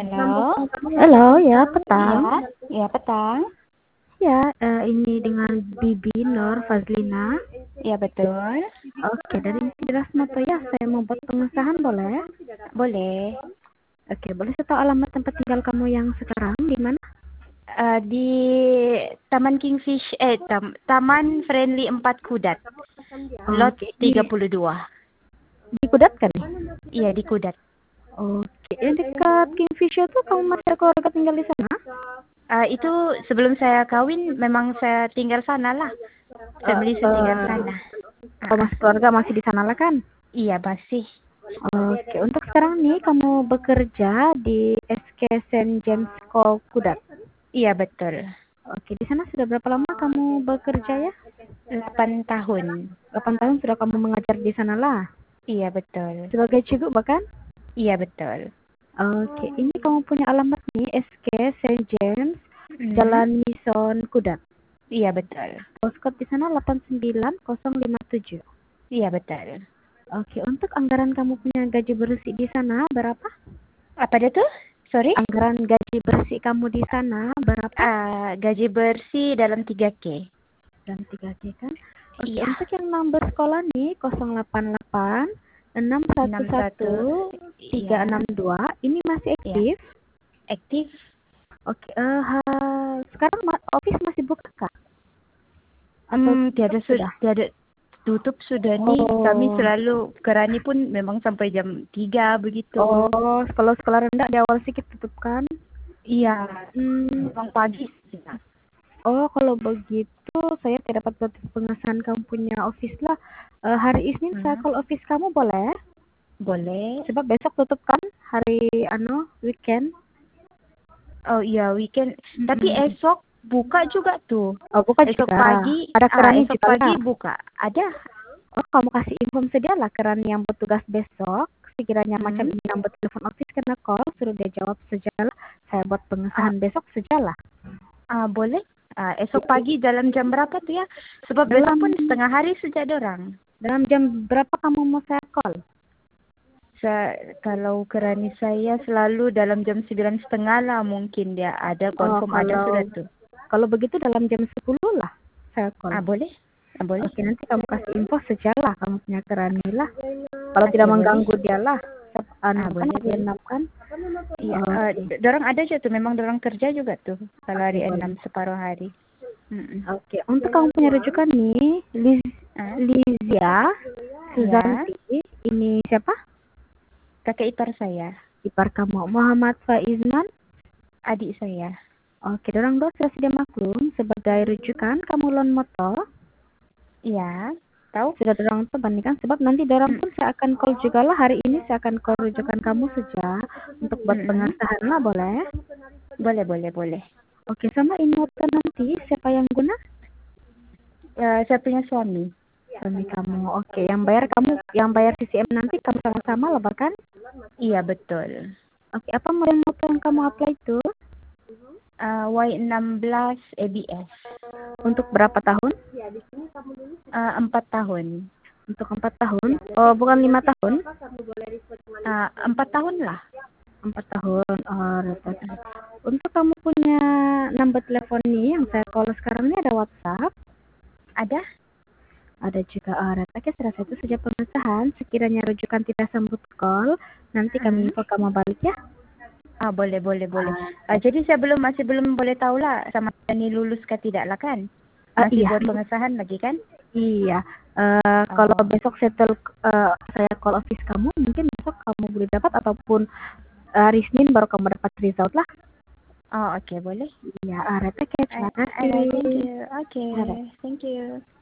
Halo? Halo, ya Iya, petang. iya petang. Ya, ini dengan Bibi Nur Fazlina. Iya betul. Oke, dari Inspirasi Moto ya, saya mau buat pengesahan boleh? Boleh. Oke, boleh saya tahu alamat tempat tinggal kamu yang sekarang di mana? Di Taman Kingfish, Taman Friendly 4 Kudat. Lot Oke, 32. di Kudat kan nih? Iya di Kudat. Oke, yang dekat Kingfisher tuh kamu masih ada keluarga tinggal di sana? Itu sebelum saya kawin memang saya tinggal sana lah. Family saya tinggal sana. Oh, masih keluarga masih di sana lah kan? Iya masih. Oke, untuk sekarang nih kamu bekerja di SK Saint James School Kudat. Iya betul. Oke, di sana sudah berapa lama kamu bekerja ya? 8 tahun. 8 tahun sudah kamu mengajar di sana lah. Iya betul. Sebagai cikgu bahkan? Iya betul. Oke, ini kamu punya alamat nih, SK Saint James, Mhm. Jalan Mison Kudat. Iya betul. Postcode di sana 89057. Iya betul. Oke, untuk anggaran kamu punya gaji bersih di sana berapa? Apa dia tuh? Sorry? Anggaran gaji bersih kamu di sana berapa? Gaji bersih dalam 3K. Dan 3G kan? Oke, Iya. untuk yang nomor sekolah nih 088 611 Iya. 362 ini masih Iya. aktif? Aktif? Oke, sekarang office masih buka kah? Atau Tiada sudah? tiada tutup sudah nih. Kami Oh, selalu kerani pun memang sampai jam 3 begitu. kalau sekolah rendah di awal sedikit tutup kan? Iya, Hmm, memang pagi sih. kalau begitu saya tidak dapat buat pengesahan kamu punya office lah. Hari Isnin saya call office kamu boleh? Boleh. Sebab besok tutup kan hari weekend. Oh iya, weekend. Tapi esok buka juga tuh. Oh, buka Esok juga. pagi, Ada kerannya esok juga pagi lah. buka. Ada. Oh, kamu kasih info saja lah keran yang bertugas besok. Sekiranya macam ini nomor telepon office kena call, suruh dia jawab sajalah. Saya buat pengesahan besok sajalah. Boleh. Esok pagi dalam jam berapa tuh ya? Sebab besok pun setengah hari sejak dorang. Dalam jam berapa kamu mau saya call? Kalau kerani saya selalu dalam jam 9:30 lah mungkin dia ada confirm ada sudah tuh. Kalau begitu dalam jam 10 lah saya call. Boleh. Boleh. Oke, nanti kamu kasih info sajalah kamu punya kerani lah. Kalau Oke, tidak boleh. mengganggu dia lah. Boleh, hari 6 kan? Iya, dorang ada aja tuh, memang dorang kerja juga tuh kalau hari 6 separuh hari. Oke, untuk kamu punya rujukan nih, Lizia Suzanti, ini siapa? Kakak ipar saya. Ipar kamu. Muhammad Faizman, adik saya. Oke, dorang dua sudah sedia maklum sebagai rujukan kamu loan motor. Iya, tahu? Sudah dorang tuh bandingkan sebab nanti dorang pun saya akan call juga lah hari ini, saya akan call rujukan kamu saja untuk buat pengesahan lah, boleh? Boleh. Oke, sama ini motor nanti siapa yang guna? Saya punya suami. Suami kamu. Oke, yang bayar CCM nanti kamu sama-sama lah bahkan? Iya, betul. Oke, apa model motor yang kamu apply itu? Y16 ABS. Untuk berapa tahun? 4 tahun. Untuk 4 tahun? Oh, bukan 5 tahun? 4 tahun lah. 4 tahun. Untuk kamu punya nomor telepon nih yang saya call sekarang ini ada WhatsApp? Ada? Ada juga. Oke, serasa itu saja pengesahan. Sekiranya rujukan tidak sambut call, nanti kami info kamu balik ya. Boleh. Jadi saya masih belum boleh tahu lah sama ini lulus ke tidak lah kan? Masih buat pengesahan lagi kan? Iya. Kalau besok saya call office kamu, mungkin besok kamu boleh dapat ataupun hari Senin baru kamu dapat result lah. Oke, boleh. Iya, terima kasih. Thank you. Oke, thank you.